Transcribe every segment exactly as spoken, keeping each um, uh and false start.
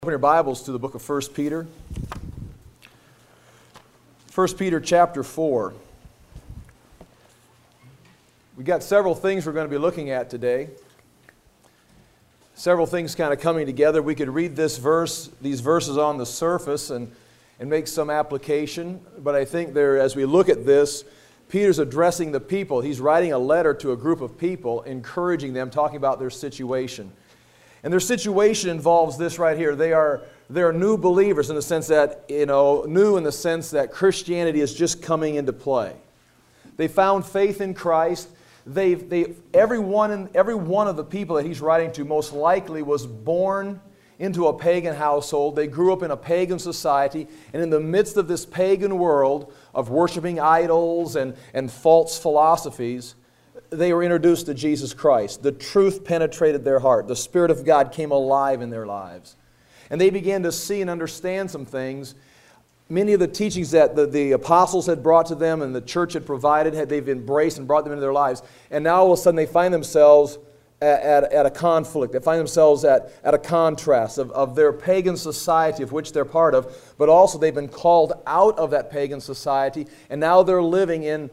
Open your Bibles to the book of First Peter. First Peter chapter four. We've got several things we're going to be looking at today. Several things kind of coming together. We could read this verse, these verses on the surface and, and make some application. But I think there, as we look at this, Peter's addressing the people. He's writing a letter to a group of people, encouraging them, talking about their situation. And their situation involves this right here. They are, they are new believers in the sense that, you know, new in the sense that Christianity is just coming into play. They found faith in Christ. They've, they, every, one in, every one of the people that he's writing to most likely was born into a pagan household. They grew up in a pagan society. And in the midst of this pagan world of worshiping idols and, and false philosophies, they were introduced to Jesus Christ. The truth penetrated their heart. The Spirit of God came alive in their lives. And they began to see and understand some things. Many of the teachings that the, the apostles had brought to them and the church had provided, had they've embraced and brought them into their lives. And now all of a sudden they find themselves at, at, at a conflict. They find themselves at, at a contrast of, of their pagan society of which they're part of. But also they've been called out of that pagan society. And now they're living in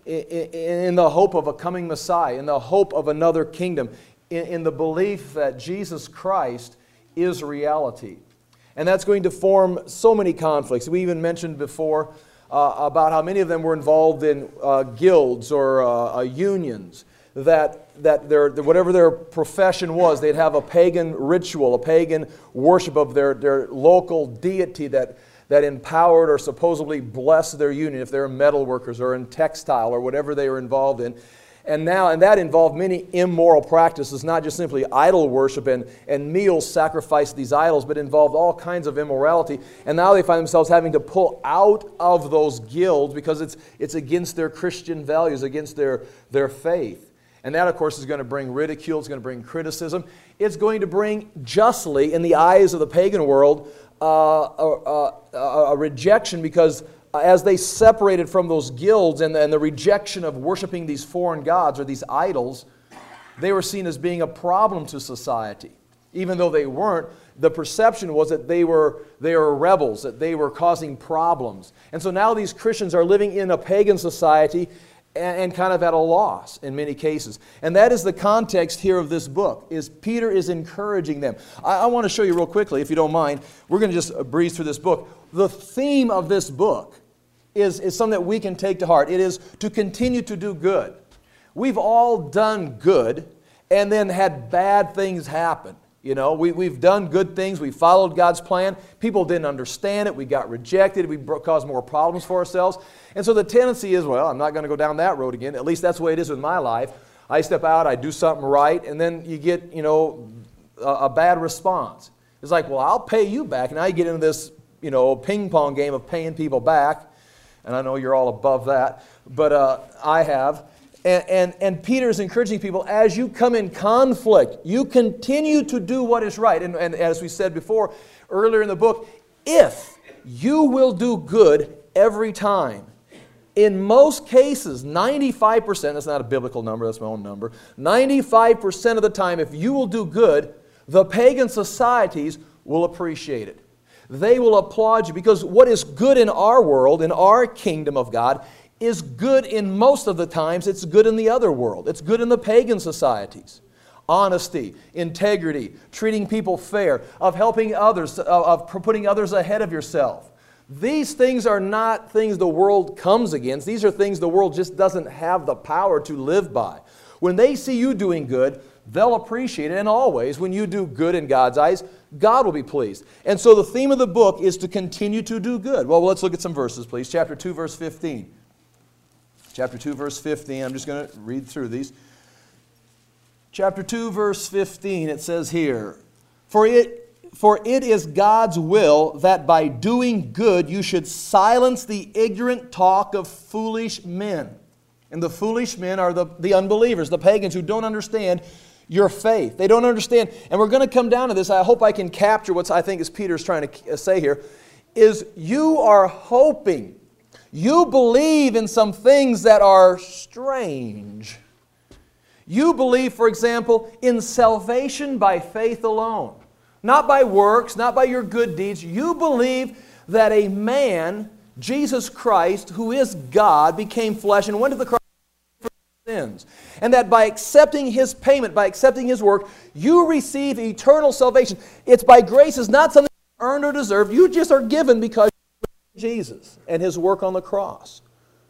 in the hope of a coming Messiah, in the hope of another kingdom, in, in the belief that Jesus Christ is reality. And that's going to form so many conflicts. We even mentioned before uh, about how many of them were involved in uh, guilds or uh, uh, unions, that, that their, whatever their profession was, they'd have a pagan ritual, a pagan worship of their, their local deity that that empowered or supposedly blessed their union if they were metal workers or in textile or whatever they were involved in. And now, and that involved many immoral practices, not just simply idol worship and, and meals sacrificed to these idols, but involved all kinds of immorality. And now they find themselves having to pull out of those guilds because it's, it's against their Christian values, against their, their faith. And that, of course, is going to bring ridicule, it's going to bring criticism. It's going to bring justly, in the eyes of the pagan world, Uh, a, a, a rejection, because as they separated from those guilds and the, and the rejection of worshiping these foreign gods or these idols, they were seen as being a problem to society. Even though they weren't, the perception was that they were, they were rebels, that they were causing problems. And so now these Christians are living in a pagan society and, and kind of at a loss in many cases. And that is the context here of this book, is Peter is encouraging them. I, I want to show you real quickly, if you don't mind. We're going to just breeze through this book. The theme of this book is, is something that we can take to heart. It is to continue to do good. We've all done good and then had bad things happen. You know, we, we've done good things. We followed God's plan. People didn't understand it. We got rejected. We caused more problems for ourselves. And so the tendency is, well, I'm not going to go down that road again. At least that's the way it is with my life. I step out, I do something right, and then you get, you know, a, a bad response. It's like, well, I'll pay you back. And now you get into this, you know, ping pong game of paying people back. And I know you're all above that, but uh, I have. And, and, and Peter is encouraging people, as you come in conflict, you continue to do what is right. And, and as we said before, earlier in the book, if you will do good every time, in most cases, ninety-five percent, that's not a biblical number, that's my own number, ninety-five percent of the time, if you will do good, the pagan societies will appreciate it. They will applaud you, because what is good in our world, in our kingdom of God, is good in most of the times. It's good in the other world. It's good in the pagan societies. Honesty, integrity, treating people fair, of helping others, of putting others ahead of yourself. These things are not things the world comes against. These are things the world just doesn't have the power to live by. When they see you doing good, they'll appreciate it. And always, when you do good in God's eyes, God will be pleased. And so the theme of the book is to continue to do good. Well, let's look at some verses, please. Chapter two, verse fifteen. Chapter two, verse fifteen. I'm just going to read through these. Chapter two, verse fifteen, it says here, For it, for it is God's will that by doing good you should silence the ignorant talk of foolish men. And the foolish men are the, the unbelievers, the pagans who don't understand your faith. They don't understand. And we're going to come down to this. I hope I can capture what I think is Peter's trying to say here, is you are hoping. You believe in some things that are strange. You believe, for example, in salvation by faith alone. not by works, not by your good deeds. You believe that a man, Jesus Christ, who is God, became flesh and went to the cross for sins. And that by accepting His payment, by accepting His work, you receive eternal salvation. It's by grace. It's not something you earned or deserved. You just are given because of Jesus and His work on the cross.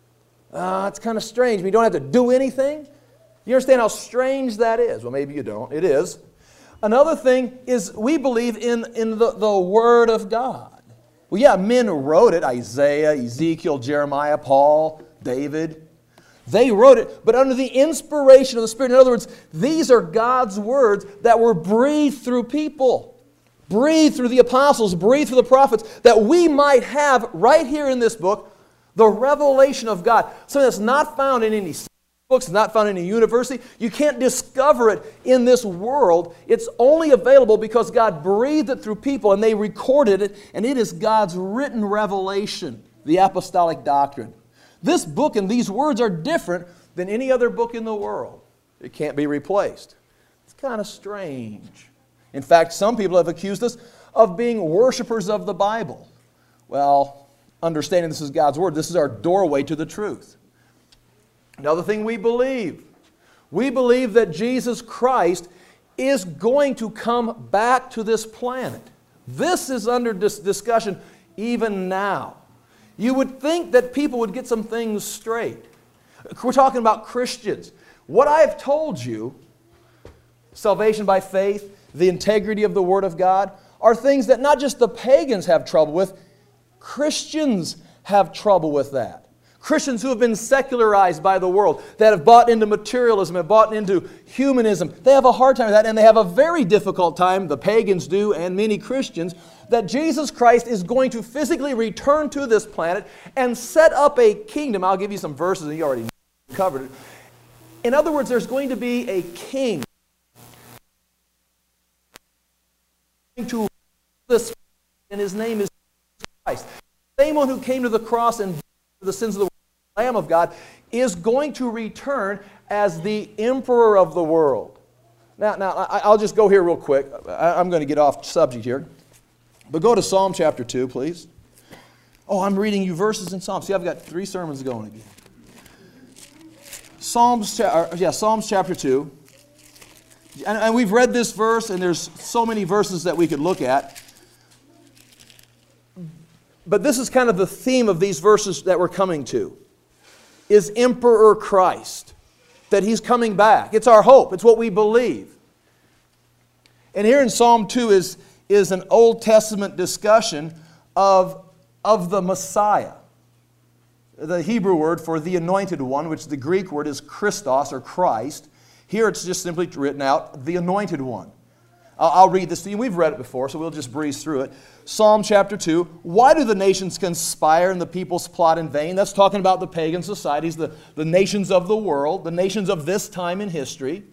Uh, it's kind of strange. We don't have to do anything. You understand how strange that is? Well, maybe you don't. It is. Another thing is we believe in, in the, the Word of God. Well, yeah, men wrote it. Isaiah, Ezekiel, Jeremiah, Paul, David. They wrote it, but under the inspiration of the Spirit. In other words, these are God's words that were breathed through people. Breathed through the apostles, breathed through the prophets, that we might have right here in this book the revelation of God. Something that's not found in any books, not found in any university. You can't discover it in this world. It's only available because God breathed it through people and they recorded it, and it is God's written revelation, the apostolic doctrine. This book and these words are different than any other book in the world. It can't be replaced. It's kind of strange. In fact, some people have accused us of being worshipers of the Bible. Well, understanding this is God's Word, this is our doorway to the truth. Another thing we believe, we believe that Jesus Christ is going to come back to this planet. This is under dis- discussion even now. You would think that people would get some things straight. We're talking about Christians. What I have told you, salvation by faith, the integrity of the Word of God, are things that not just the pagans have trouble with, Christians have trouble with that. Christians who have been secularized by the world, that have bought into materialism, have bought into humanism, they have a hard time with that, and they have a very difficult time, the pagans do, and many Christians, that Jesus Christ is going to physically return to this planet and set up a kingdom. I'll give you some verses, and you already covered it. In other words, there's going to be a king to rule this, and His name is Christ. The same one who came to the cross and for the sins of the world, the Lamb of God, is going to return as the emperor of the world. Now, now I'll just go here real quick. I'm going to get off subject here. But go to Psalm chapter two, please. Oh, I'm reading you verses in Psalms. See, I've got three sermons going again. Psalms, yeah, Psalms chapter two. And, and we've read this verse, and there's so many verses that we could look at. But this is kind of the theme of these verses that we're coming to, is Emperor Christ, that He's coming back. It's our hope. It's what we believe. And here in Psalm two is, is an Old Testament discussion of, of the Messiah. The Hebrew word for the anointed one, which the Greek word is Christos or Christ. Here it's just simply written out, the anointed one. I'll read this to you. We've read it before, so we'll just breeze through it. Psalm chapter two. Why do the nations conspire and the peoples plot in vain? That's talking about the pagan societies, the, the nations of the world, the nations of this time in history.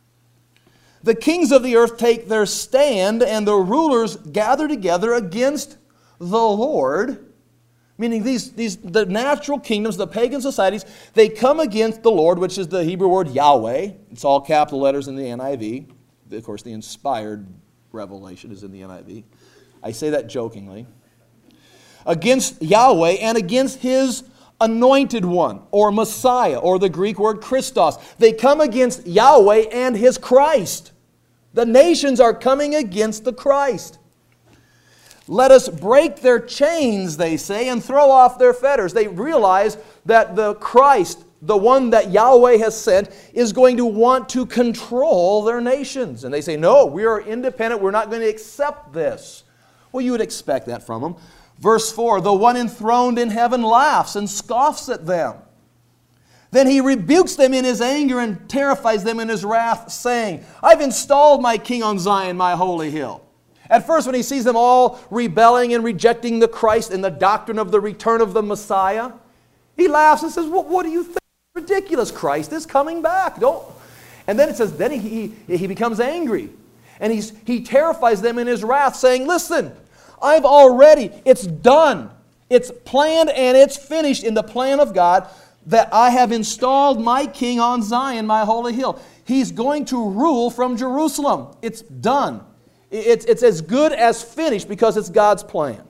The kings of the earth take their stand, and the rulers gather together against the Lord. Meaning these, these the natural kingdoms, the pagan societies, they come against the Lord, which is the Hebrew word Yahweh. It's all capital letters in the N I V. Of course, the inspired revelation is in the N I V. I say that jokingly. Against Yahweh and against His anointed one, or Messiah, or the Greek word Christos. They come against Yahweh and His Christ. The nations are coming against the Christ. Let us break their chains, they say, and throw off their fetters. They realize that the Christ, the one that Yahweh has sent, is going to want to control their nations. And they say, no, we are independent. We're not going to accept this. Well, you would expect that from them. Verse four, the one enthroned in heaven laughs and scoffs at them. Then He rebukes them in His anger and terrifies them in His wrath, saying, I've installed my king on Zion, my holy hill. At first, when He sees them all rebelling and rejecting the Christ and the doctrine of the return of the Messiah, He laughs and says, well, what do you think? Ridiculous. Christ is coming back. Don't. And then it says, then he, he, he becomes angry. And he's, he terrifies them in His wrath, saying, listen, I've already, it's done. It's planned and it's finished in the plan of God that I have installed my king on Zion, my holy hill. He's going to rule from Jerusalem. It's done. It's, it's as good as finished because it's God's plan.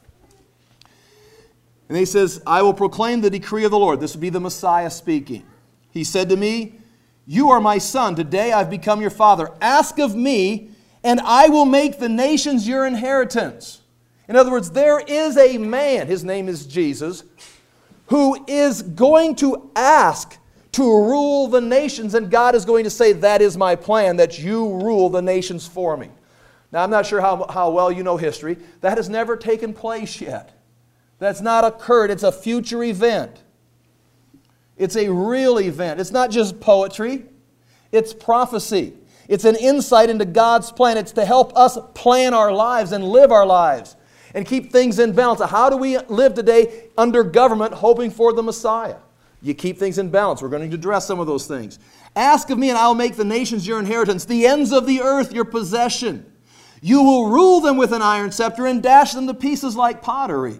And he says, I will proclaim the decree of the Lord. This would be the Messiah speaking. He said to me, you are my son. Today I've become your father. Ask of me, and I will make the nations your inheritance. In other words, there is a man, his name is Jesus, who is going to ask to rule the nations, and God is going to say, that is my plan, that you rule the nations for me. Now, I'm not sure how, how well you know history. That has never taken place yet. That's not occurred. It's a future event. It's a real event. It's not just poetry. It's prophecy. It's an insight into God's plan. It's to help us plan our lives and live our lives and keep things in balance. How do we live today under government hoping for the Messiah? You keep things in balance. We're going to address some of those things. Ask of me, and I will make the nations your inheritance, the ends of the earth your possession. You will rule them with an iron scepter and dash them to pieces like pottery.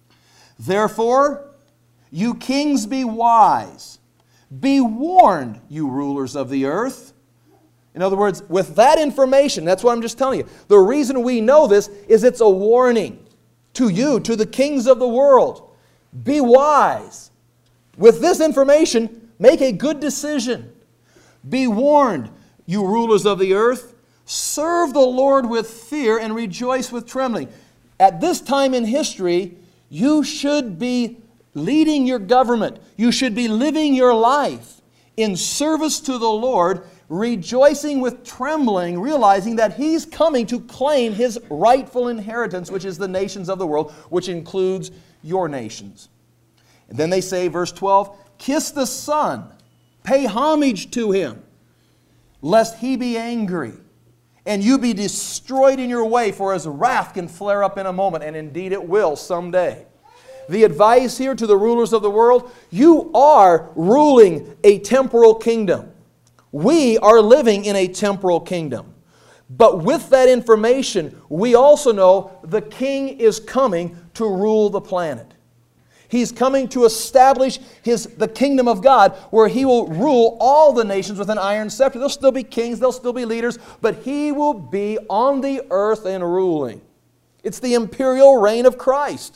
Therefore, you kings, be wise. Be warned, you rulers of the earth. In other words, with that information, that's what I'm just telling you. The reason we know this is it's a warning to you, to the kings of the world. Be wise. With this information, make a good decision. Be warned, you rulers of the earth. Serve the Lord with fear and rejoice with trembling. At this time in history, you should be leading your government. You should be living your life in service to the Lord, rejoicing with trembling, realizing that He's coming to claim His rightful inheritance, which is the nations of the world, which includes your nations. And then they say, verse twelve, kiss the Son, pay homage to Him, lest He be angry, and you be destroyed in your way, for His wrath can flare up in a moment, and indeed it will someday. The advice here to the rulers of the world, you are ruling a temporal kingdom. We are living in a temporal kingdom. But with that information, we also know the king is coming to rule the planet. He's coming to establish his, the kingdom of God, where He will rule all the nations with an iron scepter. There'll still be kings, there'll still be leaders, but He will be on the earth and ruling. It's the imperial reign of Christ.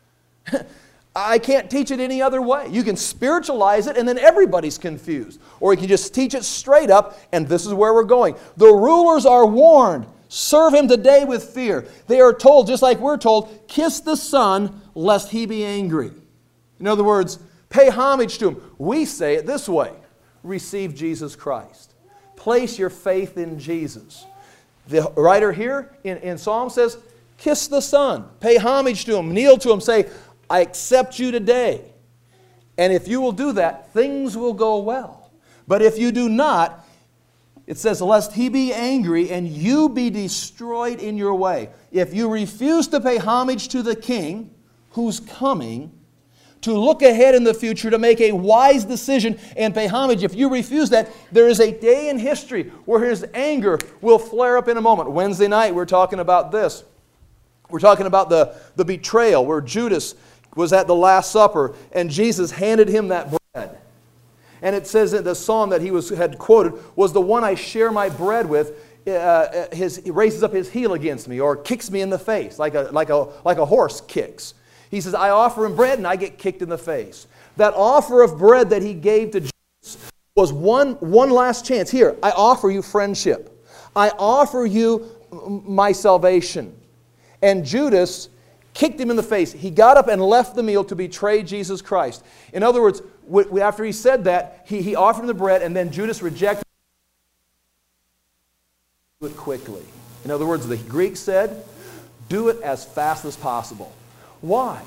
I can't teach it any other way. You can spiritualize it and then everybody's confused. Or you can just teach it straight up, and this is where we're going. The rulers are warned. Serve Him today with fear. They are told, just like we're told, kiss the Son, lest He be angry. In other words, pay homage to Him. We say it this way. Receive Jesus Christ. Place your faith in Jesus. The writer here in, in Psalm says, kiss the Son. Pay homage to Him. Kneel to Him. Say, I accept you today. And if you will do that, things will go well. But if you do not, it says, lest He be angry and you be destroyed in your way. If you refuse to pay homage to the King who's coming, to look ahead in the future, to make a wise decision and pay homage, if you refuse that, there is a day in history where His anger will flare up in a moment. Wednesday night, we're talking about this. We're talking about the, the betrayal where Judas was at the Last Supper and Jesus handed him that bread. And it says that the psalm that he was, had quoted was, the one I share my bread with, uh, his, he raises up his heel against me or kicks me in the face like a, like, a, like a horse kicks. He says, I offer him bread and I get kicked in the face. That offer of bread that he gave to Jesus was one, one last chance. Here, I offer you friendship. I offer you my salvation. And Judas kicked him in the face. He got up and left the meal to betray Jesus Christ. In other words, after he said that, he, he offered him the bread, and then Judas rejected it quickly. In other words, the Greek said, do it as fast as possible. Why?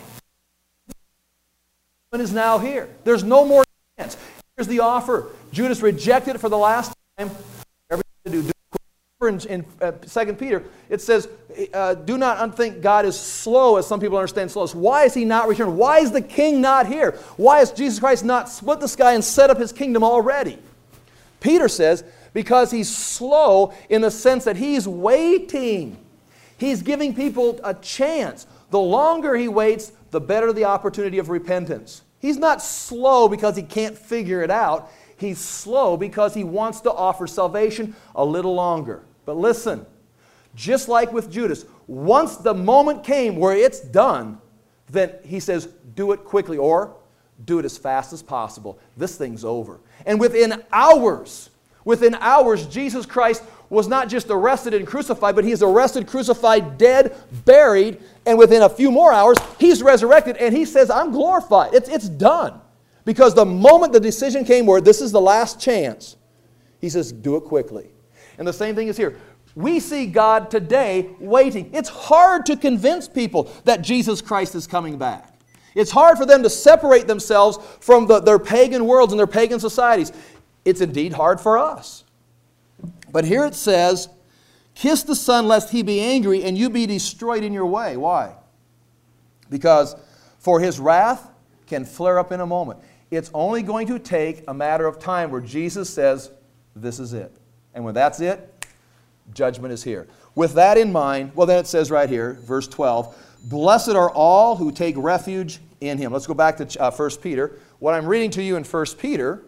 It is now here. There's no more chance. Here's the offer. Judas rejected it for the last time. Everything to do. In, in uh, Second Peter, it says, uh, do not think God is slow, as some people understand slow. Why is He not returned? Why is the King not here? Why has Jesus Christ not split the sky and set up His kingdom already? Peter says, because He's slow in the sense that He's waiting. He's giving people a chance. The longer He waits, the better the opportunity of repentance. He's not slow because He can't figure it out. He's slow because He wants to offer salvation a little longer. But listen, Just like with Judas, once the moment came where it's done, then he says, do it quickly, or do it as fast as possible. This thing's over. And within hours, within hours, Jesus Christ was not just arrested and crucified, but he's arrested, crucified, dead, buried, and within a few more hours, he's resurrected, and he says, I'm glorified. It's, it's done. Because the moment the decision came where this is the last chance, he says, do it quickly. And the same thing is here. We see God today waiting. It's hard to convince people that Jesus Christ is coming back. It's hard for them to separate themselves from the, their pagan worlds and their pagan societies. It's indeed hard for us. But here it says, kiss the Son lest he be angry and you be destroyed in your way. Why? Because for his wrath can flare up in a moment. It's only going to take a matter of time where Jesus says, this is it. And when that's it, judgment is here. With that in mind, well then it says right here, verse twelve, blessed are all who take refuge in him. Let's go back to uh, First Peter. What I'm reading to you in First Peter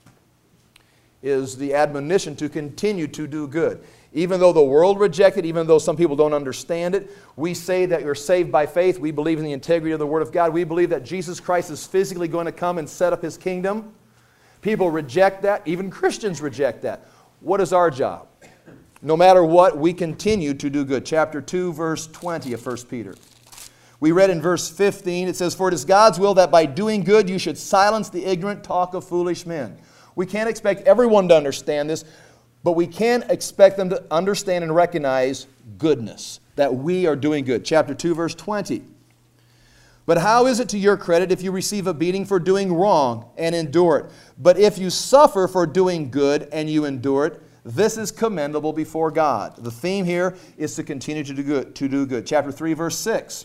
is the admonition to continue to do good. Even though the world rejects it, even though some people don't understand it, we say that you're saved by faith. We believe in the integrity of the Word of God. We believe that Jesus Christ is physically going to come and set up His kingdom. People reject that. Even Christians reject that. What is our job? No matter what, we continue to do good. Chapter two, verse twenty of First Peter. We read in verse fifteen, it says, for it is God's will that by doing good you should silence the ignorant talk of foolish men. We can't expect everyone to understand this, but we can expect them to understand and recognize goodness, that we are doing good. Chapter two, verse twenty. But how is it to your credit if you receive a beating for doing wrong and endure it? But if you suffer for doing good and you endure it, this is commendable before God. The theme here is to continue to do good. To do good. Chapter three, verse six.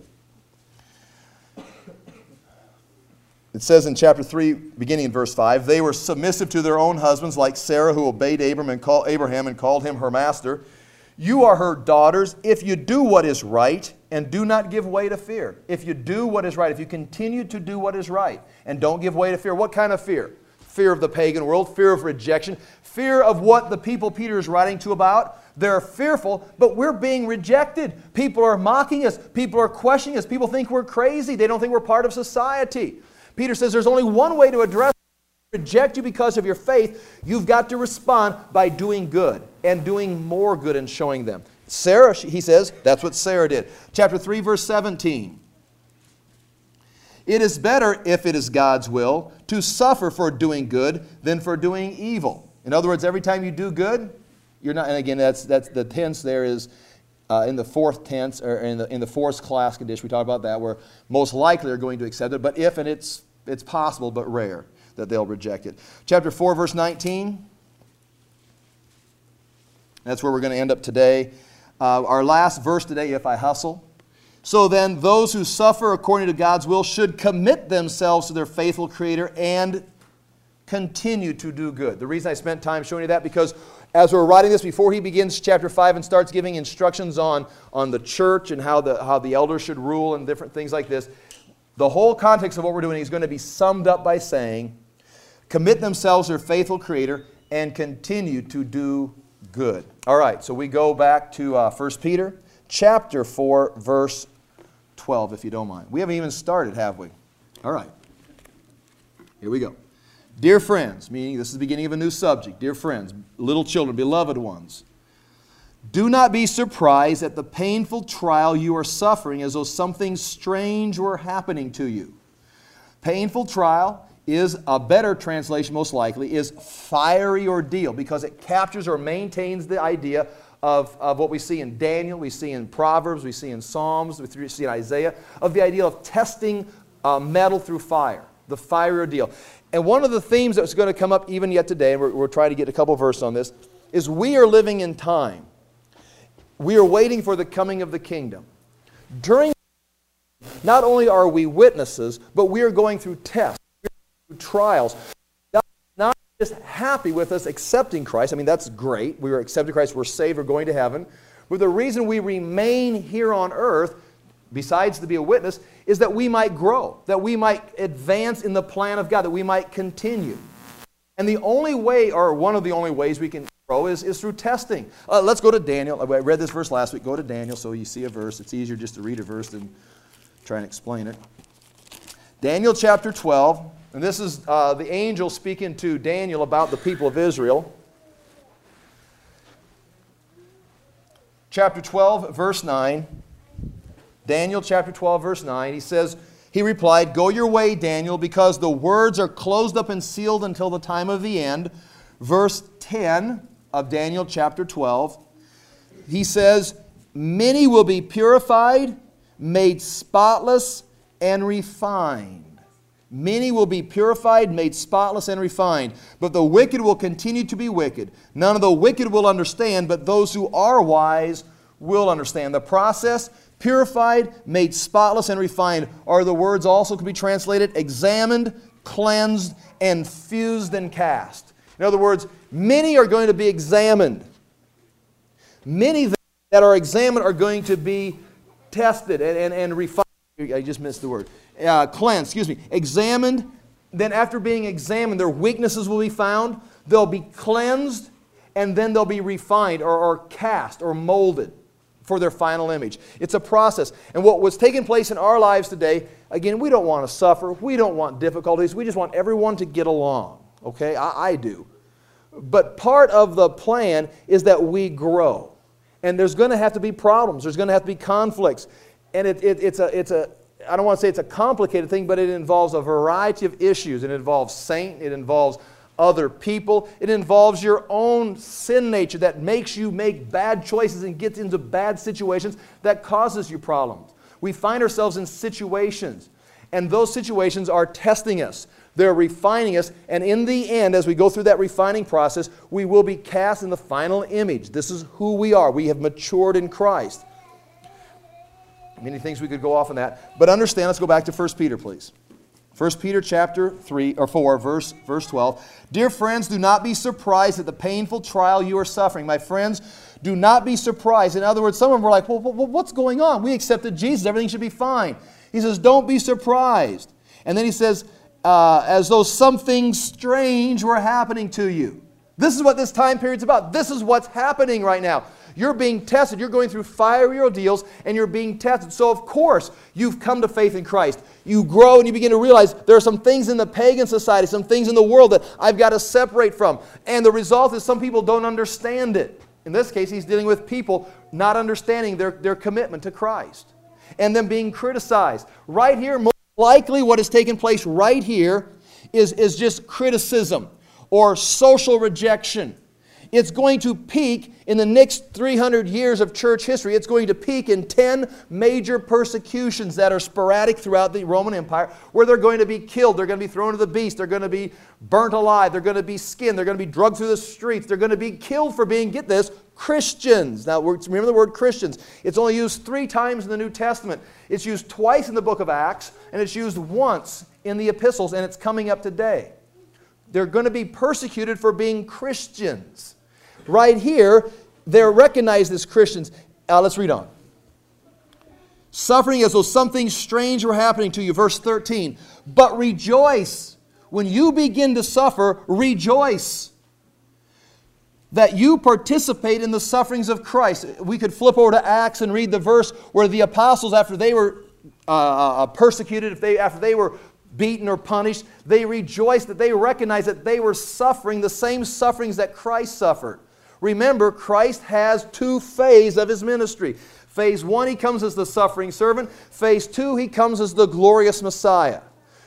It says in chapter three, beginning in verse five, they were submissive to their own husbands, like Sarah, who obeyed Abraham and, call, Abraham and called him her master. You are her daughters if you do what is right and do not give way to fear. If you do what is right, if you continue to do what is right and don't give way to fear. What kind of fear? Fear of the pagan world, fear of rejection, fear of what the people Peter is writing to about. They're fearful, but we're being rejected. People are mocking us. People are questioning us. People think we're crazy. They don't think we're part of society. Peter says there's only one way to address it. Reject you because of your faith. You've got to respond by doing good and doing more good and showing them. Sarah, he says, that's what Sarah did. Chapter three, verse seventeen. It is better, if it is God's will, to suffer for doing good than for doing evil. In other words, every time you do good, you're not, and again, that's, that's the tense there is uh, in the fourth tense, or in the, in the fourth class condition, we talked about that, where most likely are going to accept it, but if, and it's, it's possible, but rare, that they'll reject it. Chapter four, verse nineteen. That's where we're going to end up today. Uh, our last verse today, if I hustle. So then, those who suffer according to God's will should commit themselves to their faithful Creator and continue to do good. The reason I spent time showing you that, because as we're writing this, before he begins chapter five and starts giving instructions on, on the church and how the, how the elders should rule and different things like this, the whole context of what we're doing is going to be summed up by saying, commit themselves to their faithful Creator and continue to do good. All right, so we go back to uh, First Peter chapter four, verse twelve, if you don't mind. We haven't even started, have we? All right. Here we go. Dear friends, meaning this is the beginning of a new subject. Dear friends, little children, beloved ones, do not be surprised at the painful trial you are suffering as though something strange were happening to you. Painful trial is a better translation, most likely, is fiery ordeal, because it captures or maintains the idea of, of what we see in Daniel, we see in Proverbs, we see in Psalms, we see in Isaiah, of the idea of testing uh, metal through fire, the fiery ordeal. And one of the themes that's going to come up even yet today, and we're, we're trying to get a couple verses on this, is we are living in time. We are waiting for the coming of the kingdom. During not only are we witnesses, but we are going through tests, through trials. God is not just happy with us accepting Christ. I mean, that's great. We are accepting Christ. We're saved. We're going to heaven. But the reason we remain here on earth, besides to be a witness, is that we might grow, that we might advance in the plan of God, that we might continue. And the only way, or one of the only ways we can grow is, is through testing. Uh, let's go to Daniel. I read this verse last week. Go to Daniel so you see a verse. It's easier just to read a verse than try and explain it. Daniel chapter twelve. And this is uh, the angel speaking to Daniel about the people of Israel. Chapter twelve, verse nine. Daniel chapter twelve, verse nine. He says, he replied, "Go your way, Daniel, because the words are closed up and sealed until the time of the end." Verse ten of Daniel chapter twelve. He says, "Many will be purified, made spotless, and refined." Many will be purified, made spotless, and refined. But the wicked will continue to be wicked. None of the wicked will understand, but those who are wise will understand. The process, purified, made spotless, and refined, are the words also can be translated examined, cleansed, and fused and cast. In other words, many are going to be examined. Many that are examined are going to be tested and, and, and refined. I just missed the word. Uh, cleansed, excuse me. Examined. Then after being examined, their weaknesses will be found. They'll be cleansed, and then they'll be refined or, or cast or molded for their final image. It's a process. And what was taking place in our lives today, again, we don't want to suffer. We don't want difficulties. We just want everyone to get along. Okay? I, I do. But part of the plan is that we grow. And there's going to have to be problems. There's going to have to be conflicts. And it, it, it's a, it's a, I don't want to say it's a complicated thing, but it involves a variety of issues. It involves Satan. It involves other people. It involves your own sin nature that makes you make bad choices and gets into bad situations that causes you problems. We find ourselves in situations, and those situations are testing us. They're refining us, and in the end, as we go through that refining process, we will be cast in the final image. This is who we are. We have matured in Christ. Many things we could go off on that. But understand, let's go back to First Peter, please. First Peter chapter three or four, verse, verse twelve. "Dear friends, do not be surprised at the painful trial you are suffering." My friends, do not be surprised. In other words, some of them were like, well, well, what's going on? We accepted Jesus. Everything should be fine. He says, don't be surprised. And then he says, uh, as though something strange were happening to you. This is what this time period's about. This is what's happening right now. You're being tested. You're going through fiery ordeals, and you're being tested. So, of course, you've come to faith in Christ. You grow, and you begin to realize there are some things in the pagan society, some things in the world that I've got to separate from. And the result is some people don't understand it. In this case, he's dealing with people not understanding their, their commitment to Christ and them being criticized. Right here, most likely what has taken place right here is, is just criticism or social rejection. It's going to peak in the next three hundred years of church history. It's going to peak in ten major persecutions that are sporadic throughout the Roman Empire, where they're going to be killed, they're going to be thrown to the beast, they're going to be burnt alive, they're going to be skinned, they're going to be drugged through the streets, they're going to be killed for being, get this, Christians. Now, remember the word Christians. It's only used three times in the New Testament. It's used twice in the book of Acts, and it's used once in the epistles, and it's coming up today. They're going to be persecuted for being Christians. Right here, they're recognized as Christians. Uh, let's read on. "Suffering as though something strange were happening to you." Verse thirteen. "But rejoice. When you begin to suffer, rejoice that you participate in the sufferings of Christ." We could flip over to Acts and read the verse where the apostles, after they were uh, persecuted, if they, after they were beaten or punished, they rejoiced that they recognized that they were suffering the same sufferings that Christ suffered. Remember, Christ has two phases of His ministry. Phase one, He comes as the suffering servant. Phase two, He comes as the glorious Messiah.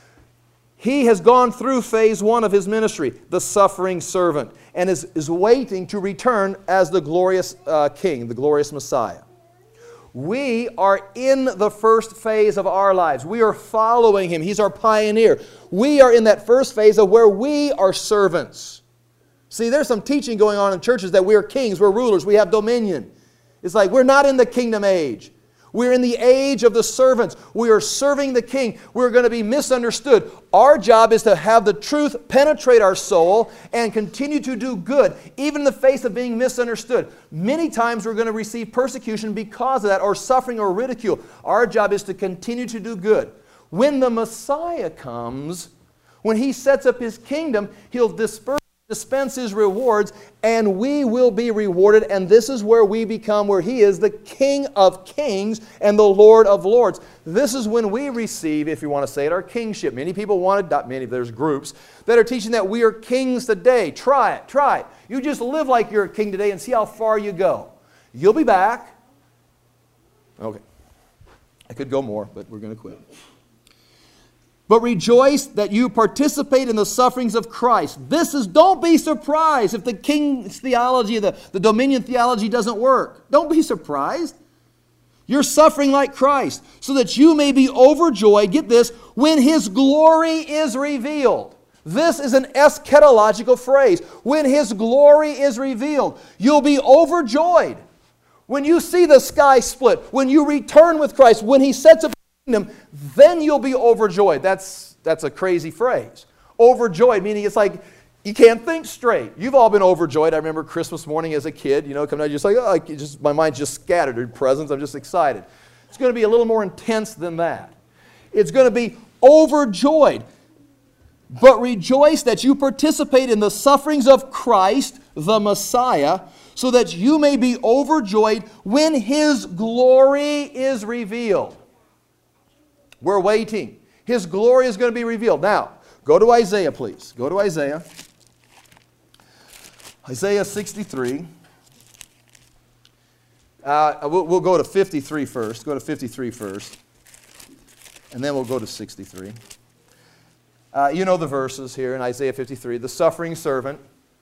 He has gone through phase one of His ministry, the suffering servant, and is, is waiting to return as the glorious uh, King, the glorious Messiah. We are in the first phase of our lives. We are following Him. He's our pioneer. We are in that first phase of where we are servants. See, there's some teaching going on in churches that we're kings, we're rulers, we have dominion. It's like we're not in the kingdom age. We're in the age of the servants. We are serving the King. We're going to be misunderstood. Our job is to have the truth penetrate our soul and continue to do good, even in the face of being misunderstood. Many times we're going to receive persecution because of that, or suffering or ridicule. Our job is to continue to do good. When the Messiah comes, when He sets up His kingdom, He'll disperse dispense His rewards, and we will be rewarded. And this is where we become, where He is the King of kings and the Lord of lords. This is when we receive, if you want to say it, our kingship. Many people want to, not many, there's groups that are teaching that we are kings today. Try it, try it. You just live like you're a king today and see how far you go. You'll be back. Okay. I could go more, but we're going to quit. But rejoice that you participate in the sufferings of Christ. This is, don't be surprised if the king's theology, the, the dominion theology doesn't work. Don't be surprised. You're suffering like Christ, so that you may be overjoyed, get this, when His glory is revealed. This is an eschatological phrase. When His glory is revealed, you'll be overjoyed. When you see the sky split, when you return with Christ, when He sets up Him, then you'll be overjoyed. That's, that's a crazy phrase. Overjoyed, meaning it's like you can't think straight. You've all been overjoyed. I remember Christmas morning as a kid, you know, coming out, just like, oh, I just, my mind's just scattered in presents. I'm just excited. It's going to be a little more intense than that. It's going to be overjoyed. But rejoice that you participate in the sufferings of Christ, the Messiah, so that you may be overjoyed when His glory is revealed. We're waiting. His glory is going to be revealed. Now, go to Isaiah, please. Go to Isaiah. Isaiah sixty-three. Uh, we'll, we'll go to fifty-three first. Go to fifty-three first. And then we'll go to sixty-three. Uh, you know the verses here in Isaiah fifty-three. The suffering servant.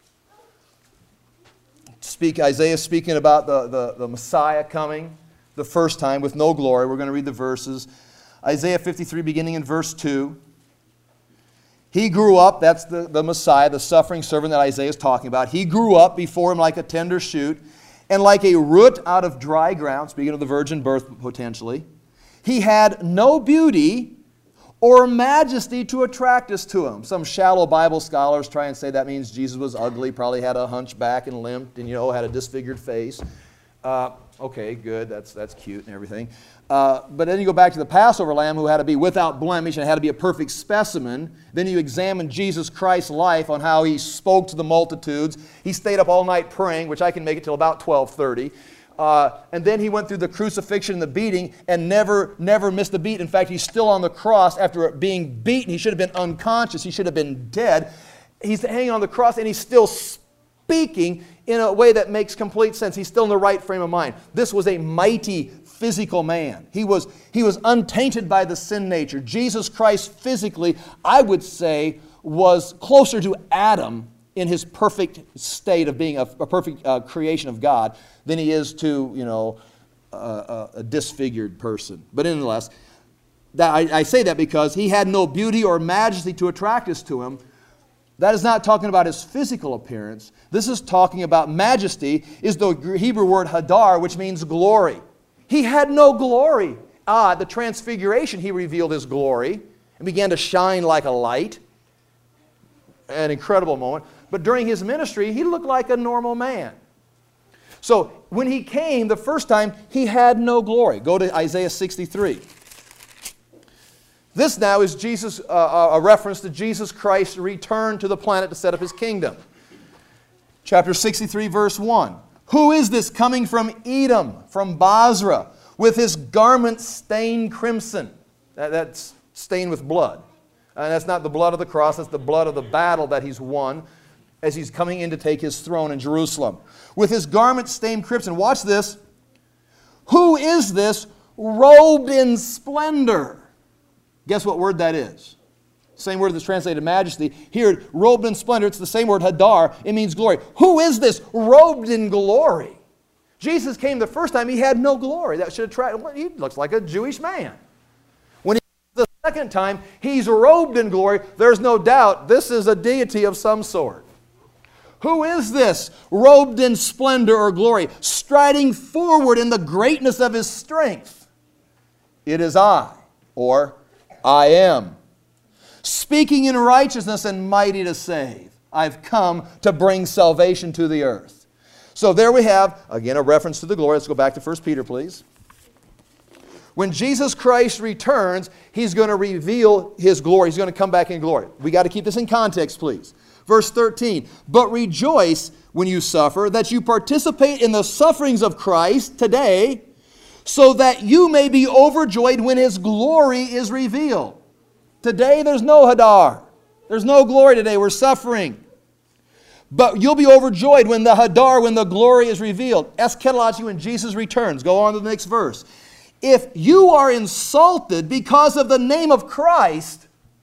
Speak, Isaiah speaking about the, the, the Messiah coming the first time with no glory. We're going to read the verses. Isaiah fifty-three, beginning in verse two. He grew up, that's the, the Messiah, the suffering servant that Isaiah is talking about. He grew up before him like a tender shoot, and like a root out of dry ground, speaking of the virgin birth potentially. He had no beauty or majesty to attract us to Him. Some shallow Bible scholars try and say that means Jesus was ugly, probably had a hunchback and limped, and, you know, had a disfigured face. Uh, okay, good, that's, that's cute and everything. Uh, but then you go back to the Passover lamb who had to be without blemish and had to be a perfect specimen. Then you examine Jesus Christ's life on how He spoke to the multitudes. He stayed up all night praying, which I can make it till about twelve thirty. Uh, and then He went through the crucifixion and the beating and never, never missed a beat. In fact, He's still on the cross after being beaten. He should have been unconscious. He should have been dead. He's hanging on the cross and He's still speaking in a way that makes complete sense. He's still in the right frame of mind. This was a mighty physical man. He was, he was untainted by the sin nature. Jesus Christ physically, I would say, was closer to Adam in his perfect state of being a, a perfect uh, creation of God than he is to, you know, uh, a, a disfigured person. But nonetheless, that, I, I say that because He had no beauty or majesty to attract us to Him. That is not talking about His physical appearance. This is talking about majesty, is the Hebrew word hadar, which means glory. He had no glory. Ah, at the transfiguration, He revealed His glory and began to shine like a light. An incredible moment. But during His ministry, He looked like a normal man. So when He came the first time, He had no glory. Go to Isaiah sixty-three. This now is Jesus, uh, a reference to Jesus Christ's return to the planet to set up His kingdom. Chapter sixty-three, verse one. Who is this coming from Edom, from Basra, with his garment stained crimson? That, that's stained with blood. And that's not the blood of the cross, that's the blood of the battle that He's won as He's coming in to take His throne in Jerusalem. With his garment stained crimson. Watch this. Who is this robed in splendor? Guess what word that is? Same word that's translated majesty. Here, robed in splendor, it's the same word, hadar. It means glory. Who is this robed in glory? Jesus came the first time, He had no glory. That should attract, well, He looks like a Jewish man. When He comes the second time, He's robed in glory. There's no doubt this is a deity of some sort. Who is this robed in splendor or glory, striding forward in the greatness of His strength? It is I, or I am. Speaking in righteousness and mighty to save. I've come to bring salvation to the earth. So there we have, again, a reference to the glory. Let's go back to First Peter, please. When Jesus Christ returns, He's going to reveal His glory. He's going to come back in glory. We got to keep this in context, please. Verse thirteen, but rejoice when you suffer, that you participate in the sufferings of Christ today, so that you may be overjoyed when His glory is revealed. Today there's no Hadar. There's no glory today. We're suffering. But you'll be overjoyed when the Hadar, when the glory is revealed. Eschatology, when Jesus returns. Go on to the next verse. If you are insulted because of the name of Christ,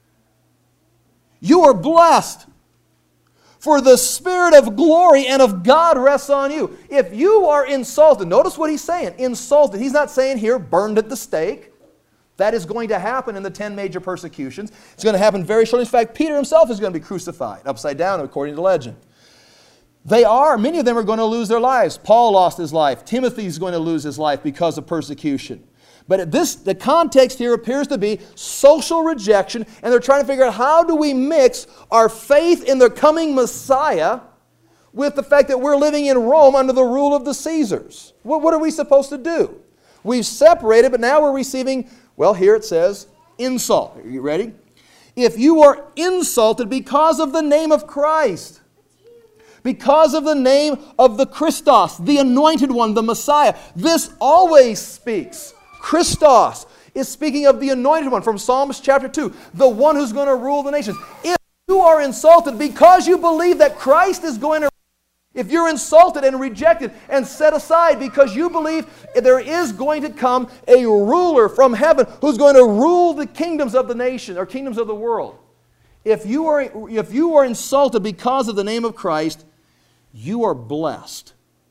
you are blessed. For the Spirit of glory and of God rests on you. If you are insulted, notice what he's saying, insulted. He's not saying here, burned at the stake. That is going to happen in the ten major persecutions. It's going to happen very shortly. In fact, Peter himself is going to be crucified, upside down, according to legend. They are, many of them are going to lose their lives. Paul lost his life. Timothy is going to lose his life because of persecution. But at this, the context here appears to be social rejection, and they're trying to figure out how do we mix our faith in the coming Messiah with the fact that we're living in Rome under the rule of the Caesars. What, what are we supposed to do? We've separated, but now we're receiving, well, here it says, insult. Are you ready? If you are insulted because of the name of Christ, because of the name of the Christos, the Anointed One, the Messiah, this always speaks. Christos is speaking of the Anointed One from Psalms chapter two, the one who's going to rule the nations. If you are insulted because you believe that Christ is going to, if you're insulted and rejected and set aside because you believe there is going to come a ruler from heaven who's going to rule the kingdoms of the nation or kingdoms of the world, if you are, if you are insulted because of the name of Christ, you are blessed.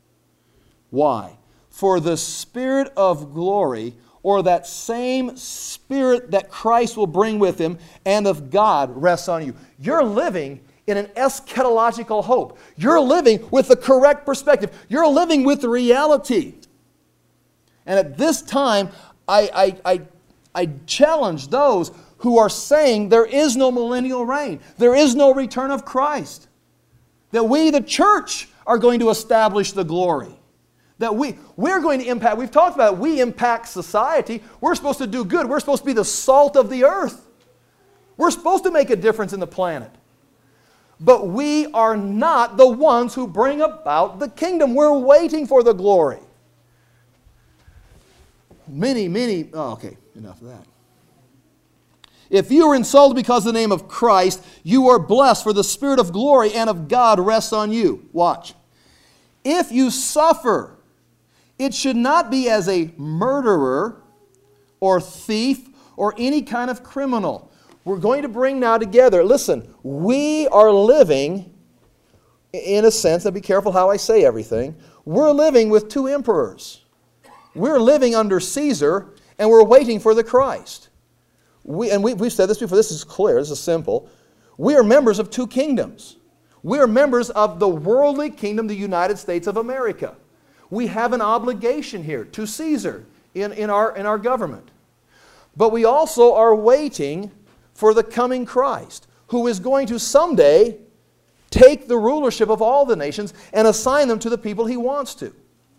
Why? For the Spirit of glory, or that same Spirit that Christ will bring with Him, and of God rests on you. You're living in an eschatological hope. You're living with the correct perspective. You're living with the reality. And at this time, I, I, I, I challenge those who are saying there is no millennial reign. There is no return of Christ. That we, the church, are going to establish the glory. That we, we're going to impact, we've talked about it, we impact society. We're supposed to do good. We're supposed to be the salt of the earth. We're supposed to make a difference in the planet. But we are not the ones who bring about the kingdom. We're waiting for the glory. Many, many, oh, okay, enough of that. If you are insulted because of the name of Christ, you are blessed, for the Spirit of glory and of God rests on you. Watch. If you suffer, it should not be as a murderer or thief or any kind of criminal. We're going to bring now together, listen, we are living, in a sense, and be careful how I say everything, we're living with two emperors. We're living under Caesar, and we're waiting for the Christ. We, and we, we've said this before, this is clear, this is simple. We are members of two kingdoms. We are members of the worldly kingdom, the United States of America. We have an obligation here to Caesar in, in, our, in our government. But we also are waiting for the coming Christ, who is going to someday take the rulership of all the nations and assign them to the people He wants to.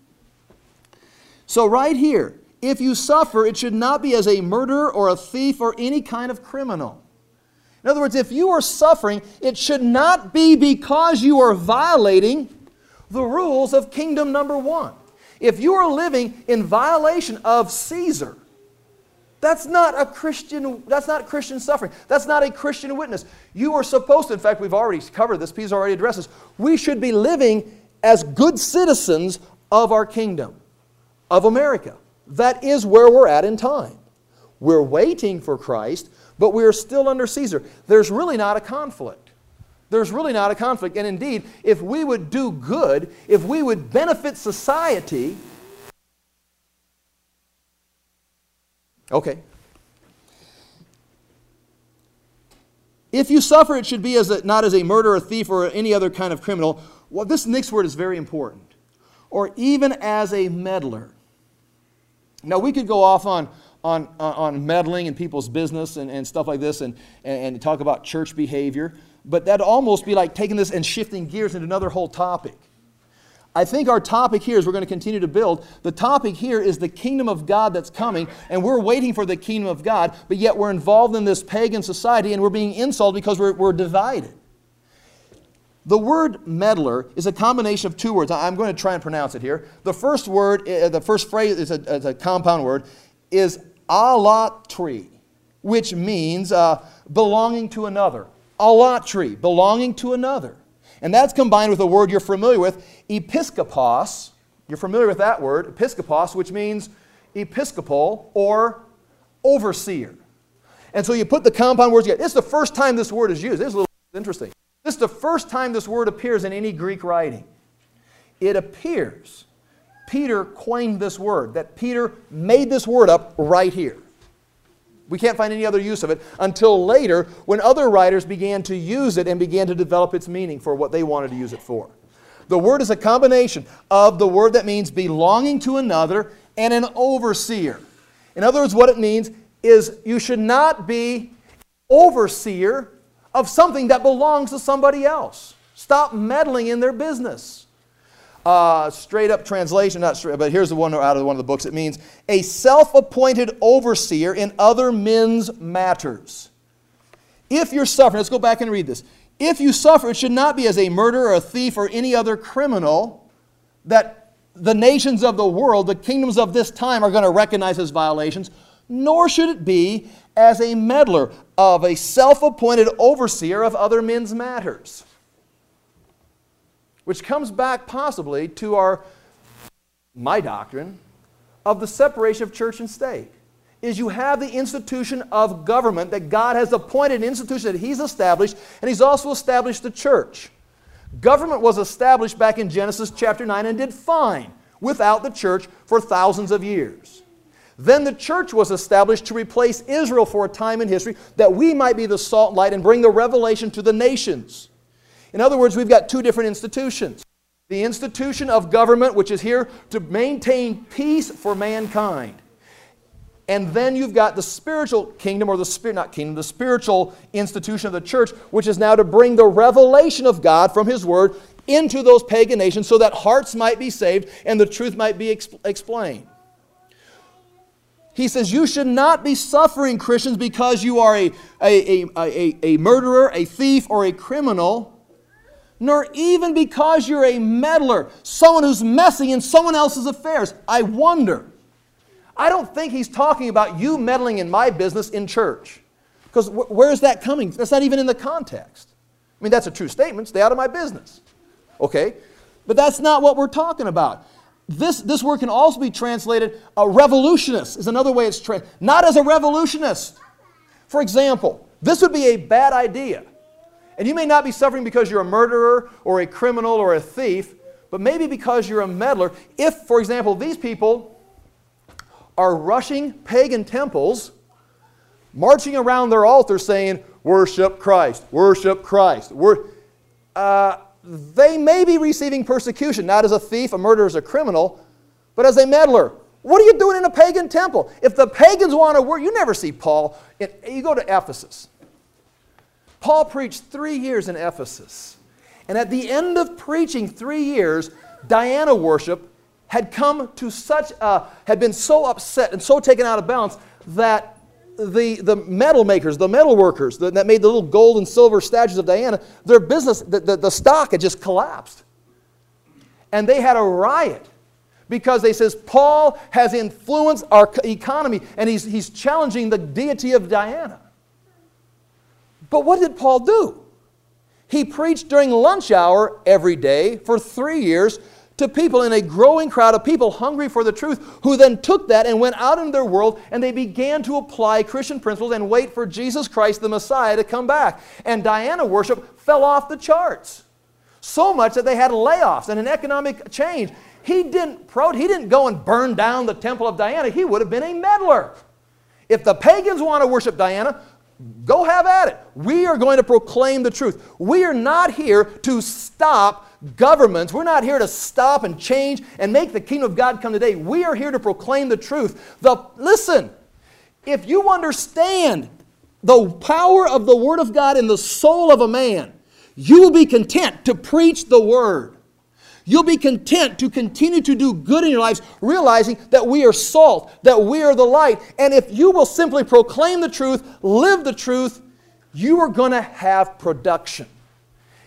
So right here, if you suffer, it should not be as a murderer or a thief or any kind of criminal. In other words, if you are suffering, it should not be because you are violating the rules of kingdom number one. If you are living in violation of Caesar, that's not a Christian, that's not Christian suffering. That's not a Christian witness. You are supposed to, in fact, we've already covered this, Peter's already addressed this. We should be living as good citizens of our kingdom, of America. That is where we're at in time. We're waiting for Christ, but we are still under Caesar. There's really not a conflict. There's really not a conflict. And indeed, if we would do good, if we would benefit society, okay. If you suffer, it should be as a, not as a murderer, a thief, or any other kind of criminal. Well, this next word is very important. Or even as a meddler. Now, we could go off on, on, on meddling in people's business and, and stuff like this and, and, and talk about church behavior. But that'd almost be like taking this and shifting gears into another whole topic. I think our topic here, as we're going to continue to build, the topic here is the kingdom of God that's coming, and we're waiting for the kingdom of God, but yet we're involved in this pagan society, and we're being insulted because we're, we're divided. The word meddler is a combination of two words. I'm going to try and pronounce it here. The first word, uh, the first phrase is a, is a compound word, is alatri, which means uh, belonging to another. Alatri, belonging to another. And that's combined with a word you're familiar with, episkopos. You're familiar with that word, episkopos, which means episcopal or overseer. And so you put the compound words together. It's the first time this word is used. This is a little interesting. This is the first time this word appears in any Greek writing. It appears, Peter coined this word, that Peter made this word up right here. We can't find any other use of it until later when other writers began to use it and began to develop its meaning for what they wanted to use it for. The word is a combination of the word that means belonging to another and an overseer. In other words, what it means is you should not be overseer of something that belongs to somebody else. Stop meddling in their business. Uh, straight up translation, not straight, but here's the one out of one of the books. It means a self-appointed overseer in other men's matters. If you're suffering, let's go back and read this. If you suffer, it should not be as a murderer, a thief, or any other criminal that the nations of the world, the kingdoms of this time, are going to recognize as violations, nor should it be as a meddler of a self-appointed overseer of other men's matters. Which comes back possibly to our, my doctrine of the separation of church and state. Is you have the institution of government that God has appointed, an institution that He's established, and He's also established the church. Government was established back in Genesis chapter nine and did fine without the church for thousands of years. Then the church was established to replace Israel for a time in history that we might be the salt and light and bring the revelation to the nations. In other words, we've got two different institutions. The institution of government, which is here to maintain peace for mankind. And then you've got the spiritual kingdom, or the spirit, not kingdom, the spiritual institution of the church, which is now to bring the revelation of God from His Word into those pagan nations so that hearts might be saved and the truth might be exp- explained. He says, you should not be suffering, Christians, because you are a, a, a, a, a murderer, a thief, or a criminal, nor even because you're a meddler, someone who's messing in someone else's affairs. I wonder. I don't think he's talking about you meddling in my business in church. Because wh- where is that coming? That's not even in the context. I mean, that's a true statement. Stay out of my business. Okay? But that's not what we're talking about. This, this word can also be translated, a revolutionist is another way it's translated. Not as a revolutionist. For example, this would be a bad idea. And you may not be suffering because you're a murderer or a criminal or a thief, but maybe because you're a meddler. If, for example, these people are rushing pagan temples, marching around their altar saying, worship Christ, worship Christ. Wor-, uh, they may be receiving persecution, not as a thief, a murderer, as a criminal, but as a meddler. What are you doing in a pagan temple? If the pagans want to work, you never see Paul. In, you go to Ephesus. Paul preached three years in Ephesus. And at the end of preaching three years, Diana worship had come to such a, had been so upset and so taken out of balance that the, the metal makers, the metal workers that, that made the little gold and silver statues of Diana, their business, the, the, the stock had just collapsed. And they had a riot because they says, Paul has influenced our economy and he's, he's challenging the deity of Diana. But what did Paul do? He preached during lunch hour every day for three years to people in a growing crowd of people hungry for the truth, who then took that and went out into their world and they began to apply Christian principles and wait for Jesus Christ, the Messiah, to come back. And Diana worship fell off the charts. So much that they had layoffs and an economic change. He didn't, pro- he didn't go and burn down the temple of Diana. He would have been a meddler. If the pagans want to worship Diana, go have at it. We are going to proclaim the truth. We are not here to stop governments. We're not here to stop and change and make the kingdom of God come today. We are here to proclaim the truth. The, listen, if you understand the power of the Word of God in the soul of a man, you will be content to preach the Word. You'll be content to continue to do good in your lives, realizing that we are salt, that we are the light. And if you will simply proclaim the truth, live the truth, you are going to have production.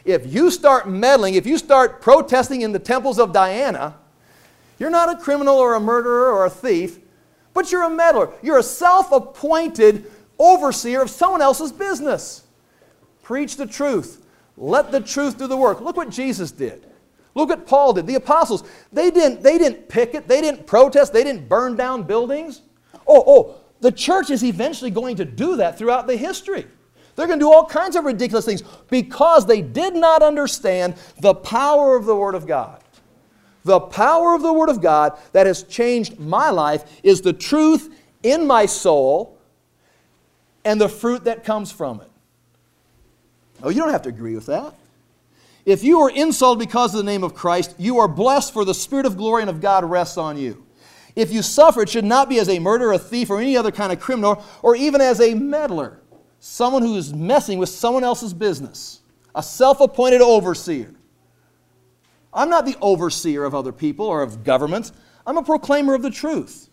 if you start meddling, if you start protesting in the temples of Diana, you're not a criminal or a murderer or a thief, but you're a meddler. You're a self-appointed overseer of someone else's business. Preach the truth. Let the truth do the work. Look what Jesus did. Look what Paul did. The apostles, they didn't, they didn't picket, they didn't protest, they didn't burn down buildings. Oh, oh, the church is eventually going to do that throughout the history. They're going to do all kinds of ridiculous things because they did not understand the power of the Word of God. The power of the Word of God that has changed my life is the truth in my soul and the fruit that comes from it. Oh, you don't have to agree with that. If you are insulted because of the name of Christ, you are blessed, for the Spirit of glory and of God rests on you. If you suffer, it should not be as a murderer, a thief, or any other kind of criminal, or even as a meddler, someone who is messing with someone else's business, a self-appointed overseer. I'm not the overseer of other people or of governments. I'm a proclaimer of the truth.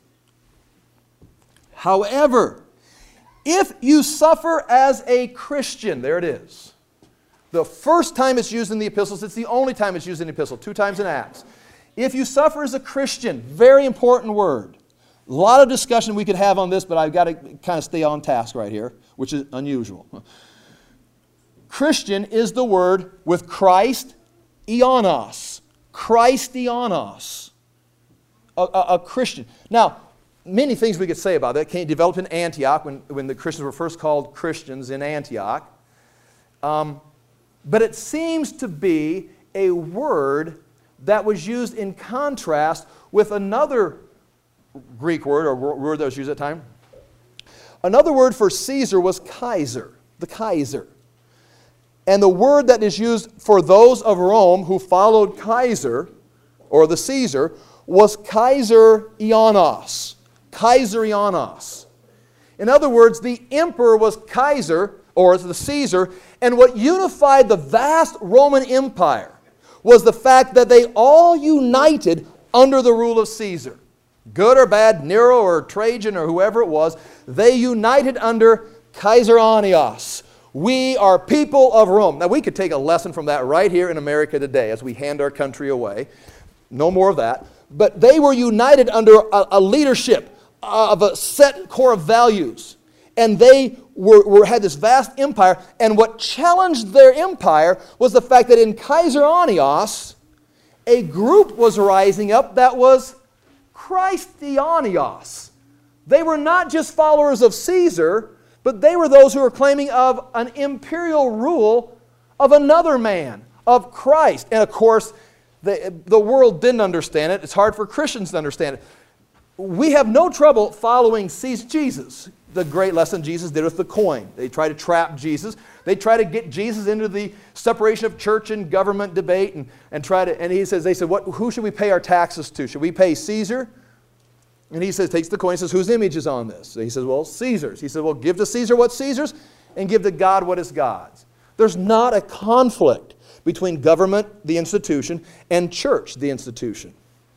However, if you suffer as a Christian, there it is. The first time it's used in the epistles, it's the only time it's used in the epistle, two times in Acts. If you suffer as a Christian, very important word. A lot of discussion we could have on this, but I've got to kind of stay on task right here, which is unusual. Christian is the word with Christ, ionos. Christ, ionos. A, a, a Christian. Now, many things we could say about that. It developed in Antioch when, when the Christians were first called Christians in Antioch. Um, but it seems to be a word that was used in contrast with another Greek word, or word that was used at the time. Another word for Caesar was Kaiser, the Kaiser. And the word that is used for those of Rome who followed Kaiser, or the Caesar, was Kaiser Ionos. Kaiser Ionos. In other words, the emperor was Kaiser, or the Caesar, and what unified the vast Roman Empire was the fact that they all united under the rule of Caesar. Good or bad, Nero or Trajan or whoever it was, they united under Kaiser Anios. We are people of Rome. Now we could take a lesson from that right here in America today as we hand our country away. No more of that. But they were united under a, a leadership of a set core of values. And they were, were, had this vast empire. And what challenged their empire was the fact that in Kaiser Anios, a group was rising up that was Christianios. They were not just followers of Caesar, but they were those who were claiming of an imperial rule of another man, of Christ. And of course, the, the world didn't understand it. It's hard for Christians to understand it. We have no trouble following Caesar, Jesus. The great lesson Jesus did with the coin. They try to trap Jesus. They try to get Jesus into the separation of church and government debate, and, and try to. And he says, they said, "What? Who should we pay our taxes to? Should we pay Caesar?" And he says, takes the coin and says, "Whose image is on this?" And he says, "Well, Caesar's." He says, "Well, give to Caesar what's Caesar's, and give to God what is God's." There's not a conflict between government, the institution, and church, the institution.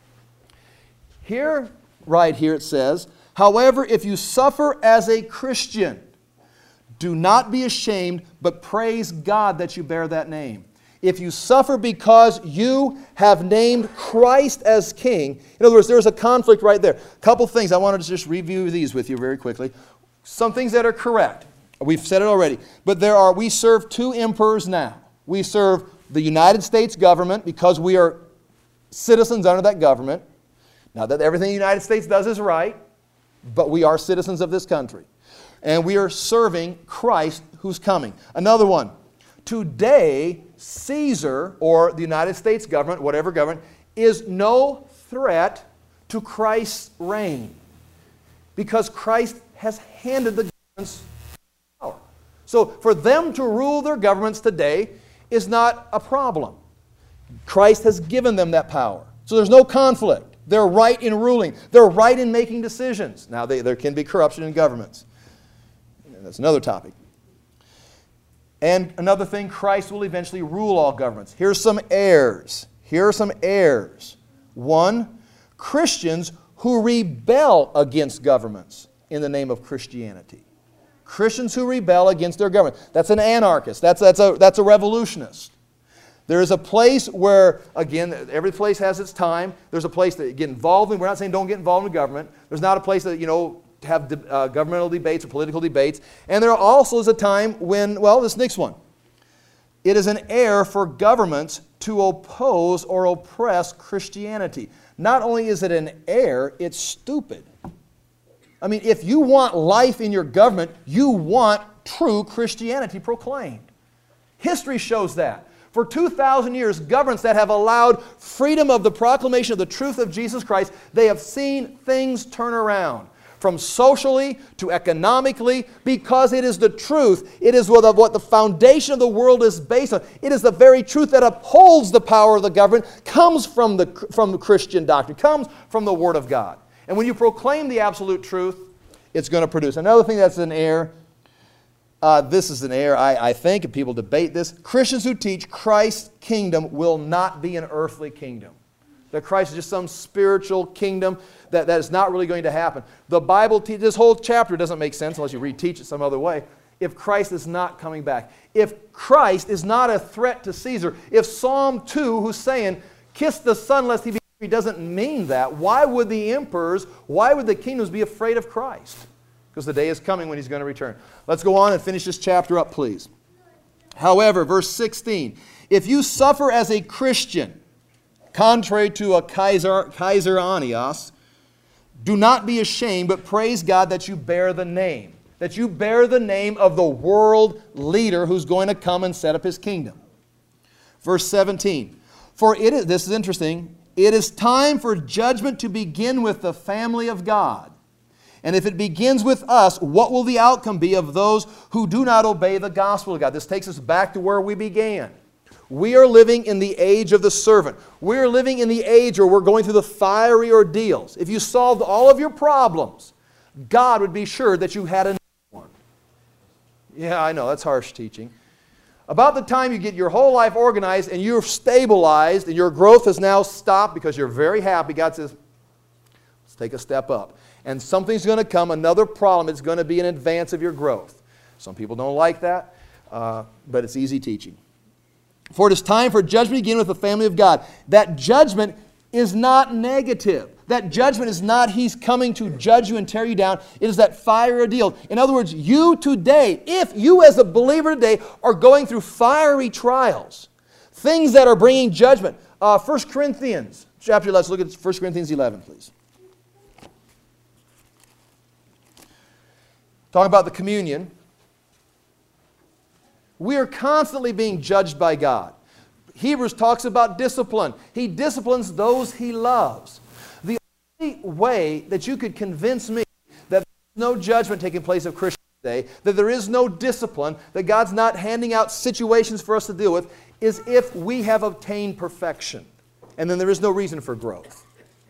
Here, right here, it says, "However, if you suffer as a Christian, do not be ashamed, but praise God that you bear that name." If you suffer because you have named Christ as King. In other words, there's a conflict right there. A couple things. I wanted to just review these with you very quickly. Some things that are correct. We've said it already. But there are, we serve two emperors now. We serve the United States government because we are citizens under that government. Not that everything the United States does is right, but we are citizens of this country. And we are serving Christ who's coming. Another one. Today, Caesar, or the United States government, whatever government, is no threat to Christ's reign. Because Christ has handed the governments power. So for them to rule their governments today is not a problem. Christ has given them that power. So there's no conflict. They're right in ruling. They're right in making decisions. Now, they, there can be corruption in governments. That's another topic. And another thing, Christ will eventually rule all governments. Here's some errors. Here are some errors. One, Christians who rebel against governments in the name of Christianity. Christians who rebel against their government. That's an anarchist. That's, that's, a, that's a revolutionist. There is a place where, again, every place has its time. There's a place that get involved in. We're not saying don't get involved in government. There's not a place that, you know, have uh, governmental debates or political debates. And there also is a time when, well, this next one. It is an error for governments to oppose or oppress Christianity. Not only is it an error, it's stupid. I mean, if you want life in your government, you want true Christianity proclaimed. History shows that. For two thousand years, governments that have allowed freedom of the proclamation of the truth of Jesus Christ, they have seen things turn around. From socially to economically, because it is the truth. It is what the foundation of the world is based on. It is the very truth that upholds the power of the government, comes from the, from the Christian doctrine, comes from the Word of God. And when you proclaim the absolute truth, it's going to produce. Another thing that's an error, uh, this is an error, I, I think, and people debate this. Christians who teach Christ's kingdom will not be an earthly kingdom. That Christ is just some spiritual kingdom that, that is not really going to happen. The Bible, te- this whole chapter doesn't make sense unless you reteach it some other way. If Christ is not coming back. If Christ is not a threat to Caesar. If Psalm two, who's saying, kiss the Son lest he be angry, doesn't mean that. Why would the emperors, why would the kingdoms be afraid of Christ? Because the day is coming when He's going to return. Let's go on and finish this chapter up, please. However, verse sixteen, if you suffer as a Christian, contrary to a Kaiser, Kaiser Anios, do not be ashamed, but praise God that you bear the name. That you bear the name of the world leader who's going to come and set up his kingdom. Verse seventeen, for it is, this is interesting, it is time for judgment to begin with the family of God. And if it begins with us, what will the outcome be of those who do not obey the gospel of God? This takes us back to where we began. We are living in the age of the servant. We are living in the age where we're going through the fiery ordeals. If you solved all of your problems, God would be sure that you had another one. Yeah, I know, that's harsh teaching. About the time you get your whole life organized and you're stabilized and your growth has now stopped because you're very happy, God says, let's take a step up. And something's going to come, another problem. It's going to be in advance of your growth. Some people don't like that, uh, but it's easy teaching. For it is time for judgment to begin with the family of God. That judgment is not negative. That judgment is not He's coming to judge you and tear you down. It is that fiery ordeal. In other words, you today, if you as a believer today are going through fiery trials, things that are bringing judgment. Uh, First Corinthians chapter eleven. Let's look at First Corinthians eleven, please. Talking about the communion. We are constantly being judged by God. Hebrews talks about discipline. He disciplines those He loves. The only way that you could convince me that there's no judgment taking place of Christians today, that there is no discipline, that God's not handing out situations for us to deal with, is if we have obtained perfection. And then there is no reason for growth.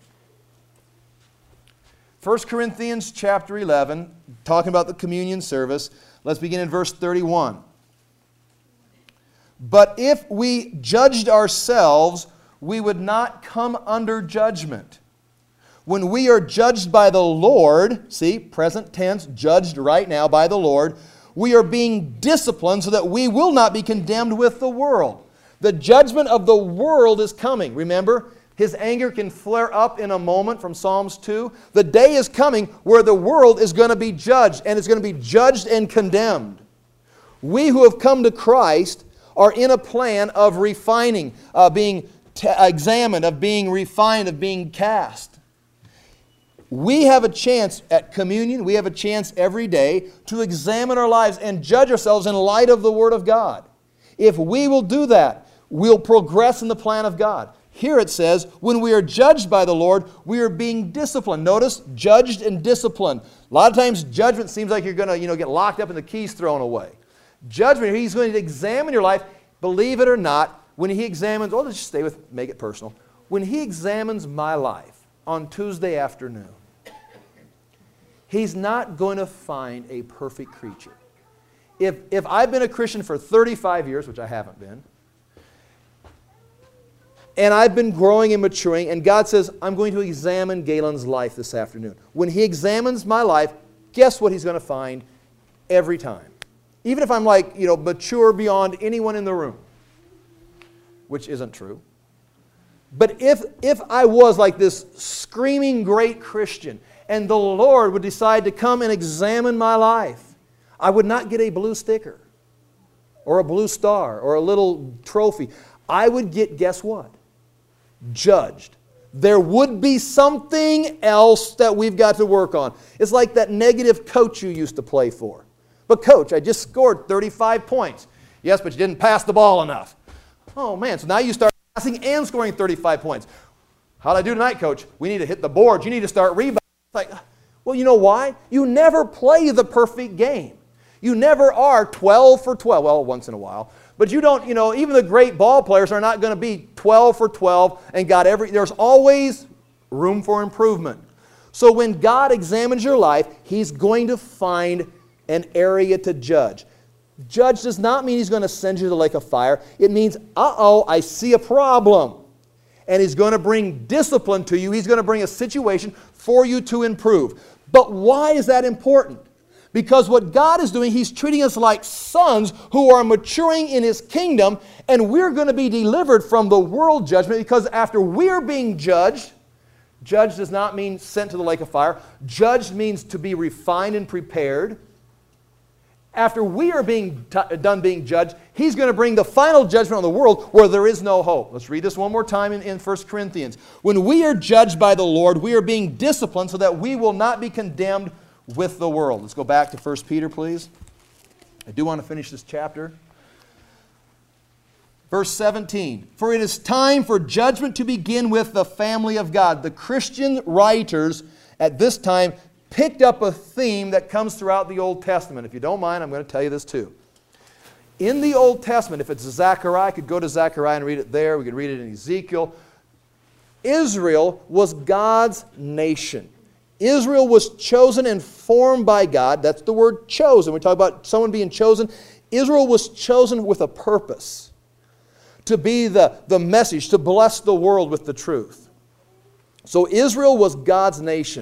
First Corinthians chapter eleven, talking about the communion service. Let's begin in verse thirty-one. But if we judged ourselves, we would not come under judgment. When we are judged by the Lord, see, present tense, judged right now by the Lord, we are being disciplined so that we will not be condemned with the world. The judgment of the world is coming. Remember, His anger can flare up in a moment from Psalms two. The day is coming where the world is going to be judged, and it's going to be judged and condemned. We who have come to Christ are in a plan of refining, uh, being t- examined, of being refined, of being cast. We have a chance at communion, we have a chance every day to examine our lives and judge ourselves in light of the Word of God. If we will do that, we'll progress in the plan of God. Here it says, when we are judged by the Lord, we are being disciplined. Notice, judged and disciplined. A lot of times, judgment seems like you're going to, you know, get locked up and the keys thrown away. Judgment, He's going to examine your life. Believe it or not, when He examines, oh, let's just stay with, make it personal. When He examines my life on Tuesday afternoon, He's not going to find a perfect creature. If, if I've been a Christian for thirty-five years, which I haven't been, and I've been growing and maturing, and God says, I'm going to examine Galen's life this afternoon. When He examines my life, guess what He's going to find every time? Even if I'm like, you know, mature beyond anyone in the room. which isn't true. But if, if I was like this screaming great Christian and the Lord would decide to come and examine my life, I would not get a blue sticker or a blue star or a little trophy. I would get, guess what? Judged. There would be something else that we've got to work on. It's like that negative coach you used to play for. But coach, I just scored thirty-five points. Yes, but you didn't pass the ball enough. Oh man, so now you start passing and scoring thirty-five points. How'd I do tonight, coach? We need to hit the boards. You need to start rebounding. It's like, well, you know why? You never play the perfect game. You never are twelve for twelve. Well, once in a while. But you don't, you know, even the great ball players are not going to be twelve for twelve and got every, there's always room for improvement. So when God examines your life, He's going to find an area to judge. Judge does not mean He's going to send you to the lake of fire. It means, uh-oh, I see a problem. And He's going to bring discipline to you. He's going to bring a situation for you to improve. But why is that important? Because what God is doing, He's treating us like sons who are maturing in His kingdom, and we're going to be delivered from the world judgment, because after we're being judged, judged does not mean sent to the lake of fire. Judged means to be refined and prepared. After we are being t- done being judged, He's going to bring the final judgment on the world where there is no hope. Let's read this one more time in, in First Corinthians. When we are judged by the Lord, we are being disciplined so that we will not be condemned with the world. Let's go back to First Peter, please. I do want to finish this chapter. Verse seventeen. For it is time for judgment to begin with the family of God. The Christian writers at this time picked up a theme that comes throughout the Old Testament. If you don't mind, I'm going to tell you this too. In the Old Testament, if it's Zechariah, I could go to Zechariah and read it there. We could read it in Ezekiel. Israel was God's nation. Israel was chosen and formed by God. That's the word chosen. We talk about someone being chosen. Israel was chosen with a purpose. To be the, the message, to bless the world with the truth. So Israel was God's nation.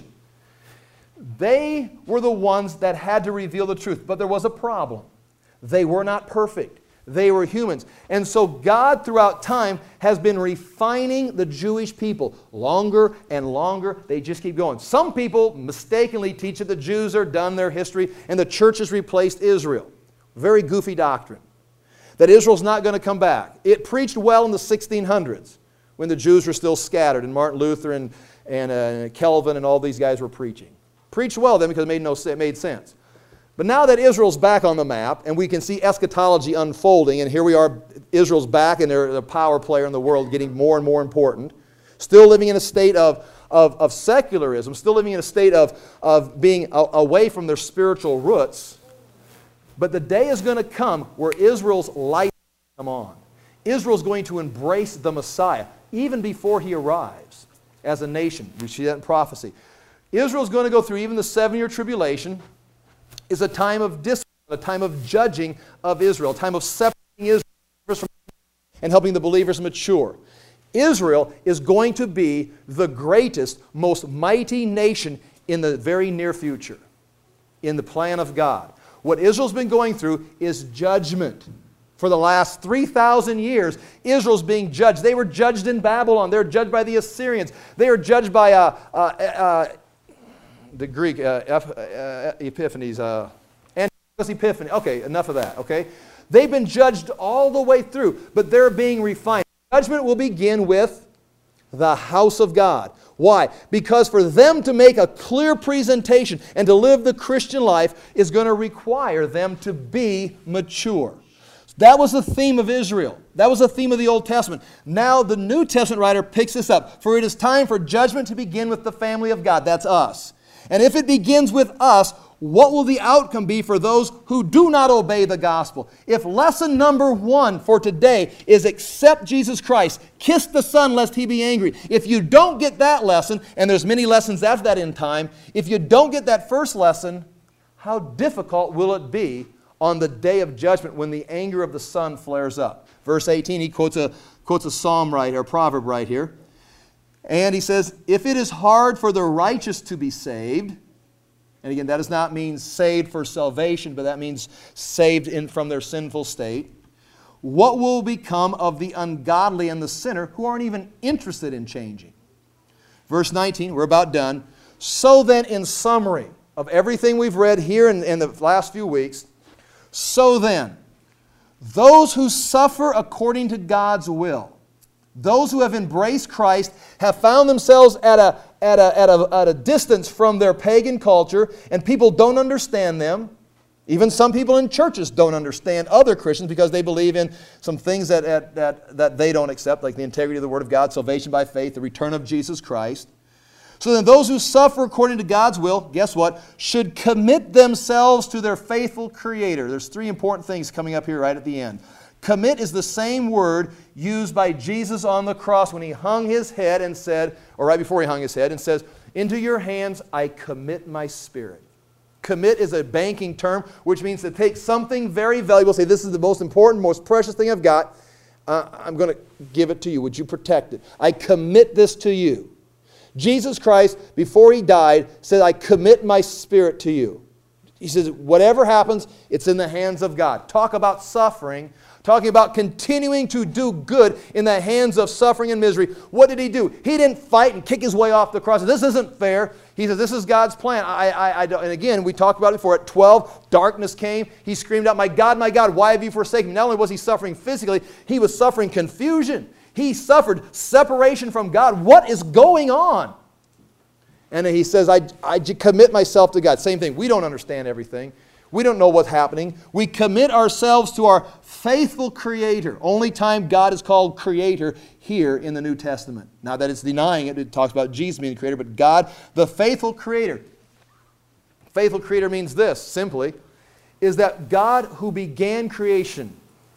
They were the ones that had to reveal the truth. But there was a problem. They were not perfect. They were humans. And so God throughout time has been refining the Jewish people. Longer and longer, they just keep going. Some people mistakenly teach that the Jews are done their history and the church has replaced Israel. Very goofy doctrine. That Israel's not going to come back. It preached well in the sixteen hundreds when the Jews were still scattered and Martin Luther and, and uh, Calvin and all these guys were preaching. Preached well then because it made, no, it made sense. But now that Israel's back on the map and we can see eschatology unfolding, and here we are, Israel's back and they're a power player in the world, getting more and more important, still living in a state of, of, of secularism, still living in a state of, of being a, away from their spiritual roots. But the day is going to come where Israel's light will come on. Israel's going to embrace the Messiah even before He arrives as a nation. We see that in prophecy. Israel's going to go through even the seven-year tribulation. Is a time of discipline, a time of judging of Israel, a time of separating Israel from and helping the believers mature. Israel is going to be the greatest, most mighty nation in the very near future, in the plan of God. What Israel's been going through is judgment. For the last three thousand years, Israel's being judged. They were judged in Babylon. They were judged by the Assyrians. They were judged by uh, uh, uh, the Greek, uh, uh, Epiphanes, uh, Antiochus Epiphanes. Okay, enough of that, okay? They've been judged all the way through, but they're being refined. Judgment will begin with the house of God. Why? Because for them to make a clear presentation and to live the Christian life is going to require them to be mature. That was the theme of Israel. That was the theme of the Old Testament. Now the New Testament writer picks this up. For it is time for judgment to begin with the family of God. That's us. And if it begins with us, what will the outcome be for those who do not obey the gospel? If lesson number one for today is accept Jesus Christ, kiss the Son lest He be angry. If you don't get that lesson, and there's many lessons after that in time, if you don't get that first lesson, how difficult will it be on the day of judgment when the anger of the Son flares up? Verse eighteen, he quotes a, quotes a psalm right, or a proverb right here. And he says, if it is hard for the righteous to be saved, and again, that does not mean saved for salvation, but that means saved in, from their sinful state. what will become of the ungodly and the sinner who aren't even interested in changing? Verse nineteen, we're about done. So then, in summary of everything we've read here in, in the last few weeks, so then, those who suffer according to God's will, those who have embraced Christ, have found themselves at a, at a, at a, at a distance from their pagan culture, and people don't understand them. Even some people in churches don't understand other Christians because they believe in some things that, that, that, that they don't accept, like the integrity of the Word of God, salvation by faith, the return of Jesus Christ. So then those who suffer according to God's will, guess what, should commit themselves to their faithful Creator. There's three important things coming up here right at the end. Commit is the same word used by Jesus on the cross when He hung His head and said, or right before He hung His head, and says, "Into your hands I commit my spirit." Commit is a banking term, which means to take something very valuable, say, this is the most important, most precious thing I've got. Uh, I'm going to give it to you. Would you protect it? I commit this to you. Jesus Christ, before He died, said, I commit my spirit to you. He says, whatever happens, it's in the hands of God. Talk about suffering. Talking about continuing to do good in the hands of suffering and misery. What did He do? He didn't fight and kick His way off the cross. This isn't fair. He said, this is God's plan. I, I, I don't. And again, we talked about it before. At twelve, darkness came. He screamed out, my God, my God, why have you forsaken me? Not only was He suffering physically, He was suffering confusion. He suffered separation from God. What is going on? And He says, I, I commit myself to God. Same thing. We don't understand everything. We don't know what's happening. We commit ourselves to our faithful Creator. Only time God is called Creator here in the New Testament. Not that it's denying it. It talks about Jesus being the Creator, but God, the faithful Creator. Faithful Creator means this, simply, is that God who began creation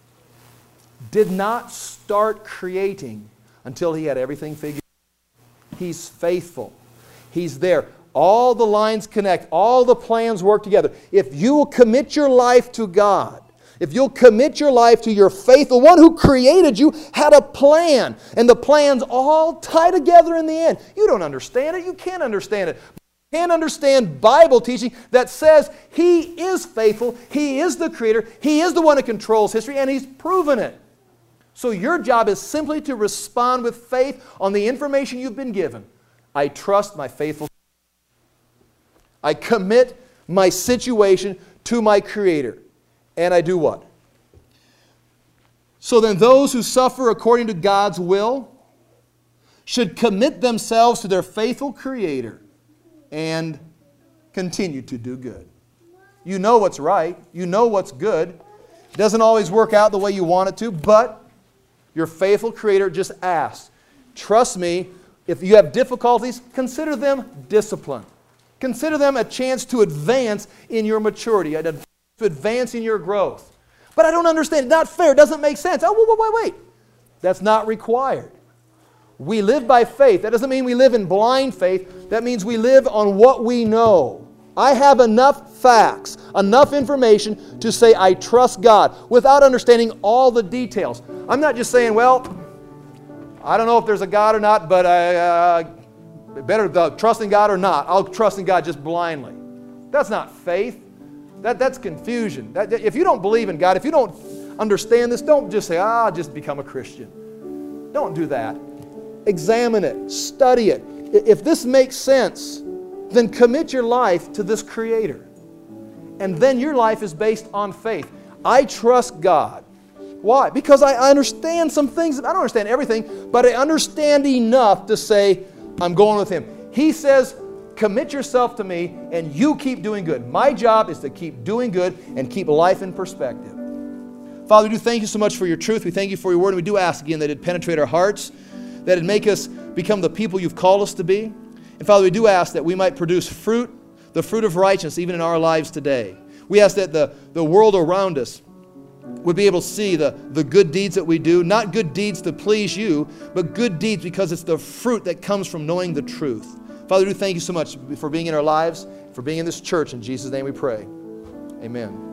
did not start creating until He had everything figured out. He's faithful. He's there. All the lines connect. All the plans work together. If you will commit your life to God, if you'll commit your life to your faith, the one who created you had a plan. And the plans all tie together in the end. You don't understand it. You can't understand it. You can't understand Bible teaching that says He is faithful. He is the Creator. He is the one who controls history, and He's proven it. So your job is simply to respond with faith on the information you've been given. I trust my faithful Creator. I commit my situation to my Creator. And I do what? So then those who suffer according to God's will should commit themselves to their faithful Creator and continue to do good. You know what's right. You know what's good. It doesn't always work out the way you want it to, but your faithful Creator just asks, trust me, if you have difficulties, consider them discipline. Consider them a chance to advance in your maturity, to advance in your growth. But I don't understand. It's not fair. It doesn't make sense. Oh, wait, wait, wait. That's not required. We live by faith. That doesn't mean we live in blind faith. That means we live on what we know. I have enough facts, enough information to say I trust God without understanding all the details. I'm not just saying, well, I don't know if there's a God or not, but I uh, better uh, trust in God or not. I'll trust in God just blindly. That's not faith. That, that's confusion. That, if you don't believe in God, if you don't understand this, don't just say, ah, I'll just become a Christian. Don't do that. Examine it. Study it. If this makes sense, then commit your life to this Creator. And then your life is based on faith. I trust God. Why? Because I understand some things. I don't understand everything, but I understand enough to say, I'm going with Him. He says, commit yourself to me and you keep doing good. My job is to keep doing good and keep life in perspective. Father, we do thank You so much for Your truth. We thank You for Your word. And we do ask again that it penetrate our hearts, that it make us become the people You've called us to be. And Father, we do ask that we might produce fruit, the fruit of righteousness, even in our lives today. We ask that the, the world around us would be able to see the, the good deeds that we do, not good deeds to please You, but good deeds because it's the fruit that comes from knowing the truth. Father, we do thank You so much for being in our lives, for being in this church. In Jesus' name we pray. Amen.